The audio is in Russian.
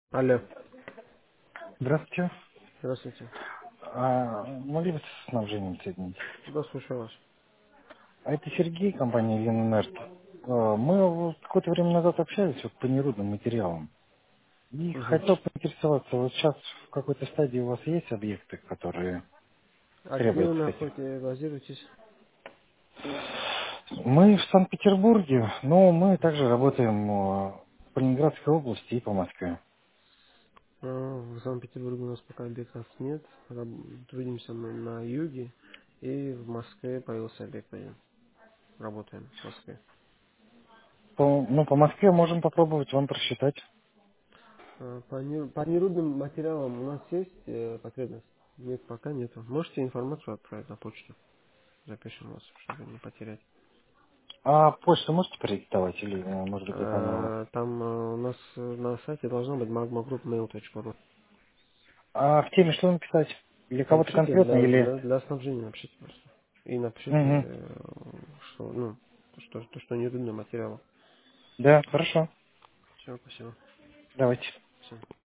Алло, Здравствуйте. здравствуйте. Могли бы с снабжением соединить? Да, слушаю вас. А это Сергей, компания Ленэнерт. Мы вот какое-то время назад общались вот по нерудным материалам. И Угу. хотел поинтересоваться, вот сейчас в какой-то стадии у вас есть объекты, которые А где вы требуют этих? находитесь, базируетесь? Мы в Санкт-Петербурге, но мы также работаем по Ленинградской области и по Москве. В Санкт-Петербурге у нас пока объектов нет. Трудимся мы на юге. И в Москве появился объект один. Работаем в Москве. По Москве можем попробовать вам просчитать. По нерудным материалам у нас есть потребность? Нет, пока нету. Можете информацию отправить на почту? Запишем вас, чтобы не потерять. А почту можете продиктовать или, может быть, я понял? Там у нас на сайте должна быть magmagroupmail.ru. А в теме что написать? Для кого-то Напишите конкретно или... для снабжения, напишите просто. И напишите, Угу. что, ну, что нерудный материал. Да, хорошо. Все, спасибо. Давайте. Всё.